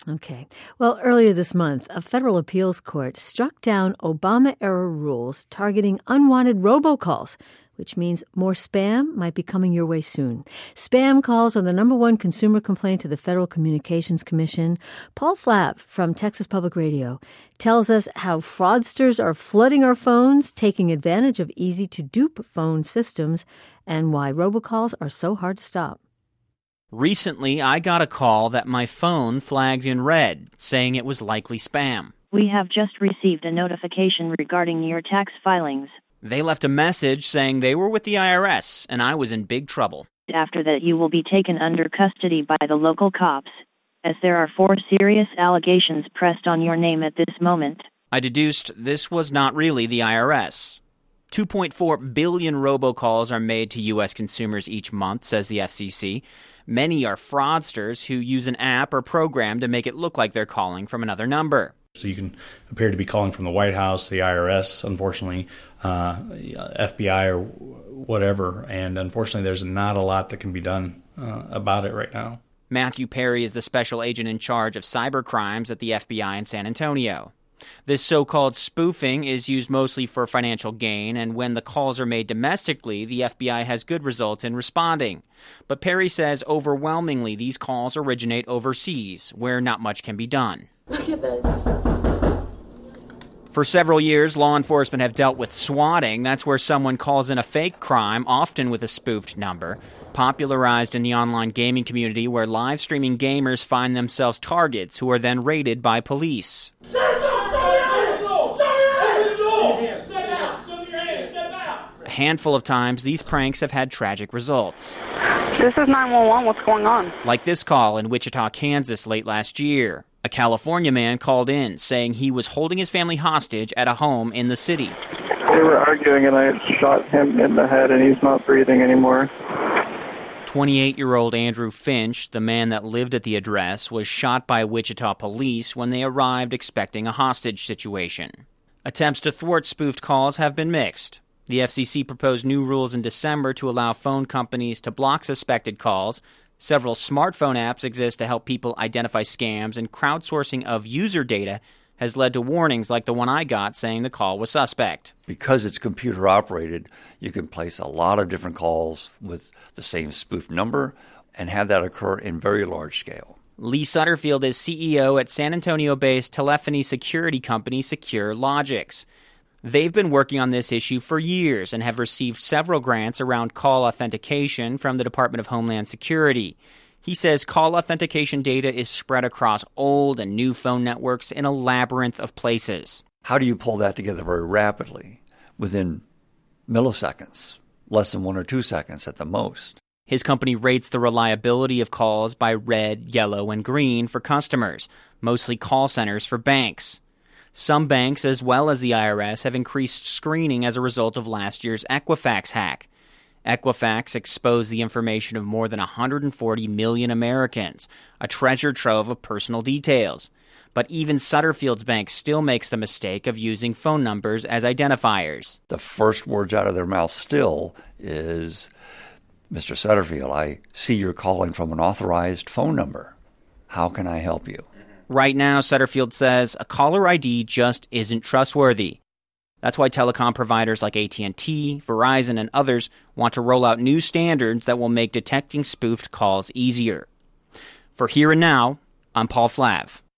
Okay. Well, earlier this month, a federal appeals court struck down Obama-era rules targeting unwanted robocalls, which means more spam might be coming your way soon. Spam calls are the number one consumer complaint to the Federal Communications Commission. Paul Flav from Texas Public Radio tells us how fraudsters are flooding our phones, taking advantage of easy-to-dupe phone systems, and why robocalls are so hard to stop. Recently, I got a call that my phone flagged in red, saying it was likely spam. We have just received a notification regarding your tax filings. They left a message saying they were with the IRS, and I was in big trouble. After that, you will be taken under custody by the local cops, as there are 4 serious allegations pressed on your name at this moment. I deduced this was not really the IRS. 2.4 billion robocalls are made to U.S. consumers each month, says the FCC. Many are fraudsters who use an app or program to make it look like they're calling from another number. So you can appear to be calling from the White House, the IRS, unfortunately, FBI or whatever. And unfortunately, there's not a lot that can be done about it right now. Matthew Perry is the special agent in charge of cyber crimes at the FBI in San Antonio. This so-called spoofing is used mostly for financial gain, and when the calls are made domestically, the FBI has good results in responding. But Perry says overwhelmingly these calls originate overseas, where not much can be done. Look at this. For several years, law enforcement have dealt with swatting. That's where someone calls in a fake crime, often with a spoofed number. Popularized in the online gaming community where live streaming gamers find themselves targets who are then raided by police. A handful of times, these pranks have had tragic results. This is 911. What's going on? Like this call in Wichita, Kansas late last year. A California man called in saying he was holding his family hostage at a home in the city. They were arguing and I shot him in the head and he's not breathing anymore. 28-year-old Andrew Finch, the man that lived at the address, was shot by Wichita police when they arrived expecting a hostage situation. Attempts to thwart spoofed calls have been mixed. The FCC proposed new rules in December to allow phone companies to block suspected calls. Several smartphone apps exist to help people identify scams, and crowdsourcing of user data has led to warnings like the one I got saying the call was suspect. Because it's computer operated, you can place a lot of different calls with the same spoofed number and have that occur in very large scale. Lee Sutterfield is CEO at San Antonio-based telephony security company SecureLogix. They've been working on this issue for years and have received several grants around call authentication from the Department of Homeland Security. He says call authentication data is spread across old and new phone networks in a labyrinth of places. How do you pull that together very rapidly, within milliseconds, less than 1 or 2 seconds at the most? His company rates the reliability of calls by red, yellow, and green for customers, mostly call centers for banks. Some banks, as well as the IRS, have increased screening as a result of last year's Equifax hack. Equifax exposed the information of more than 140 million Americans, a treasure trove of personal details. But even Sutterfield's bank still makes the mistake of using phone numbers as identifiers. The first words out of their mouth still is, "Mr. Sutterfield, I see you're calling from an authorized phone number. How can I help you?" Right now, Sutterfield says a caller ID just isn't trustworthy. That's why telecom providers like AT&T, Verizon, and others want to roll out new standards that will make detecting spoofed calls easier. For Here and Now, I'm Paul Flav.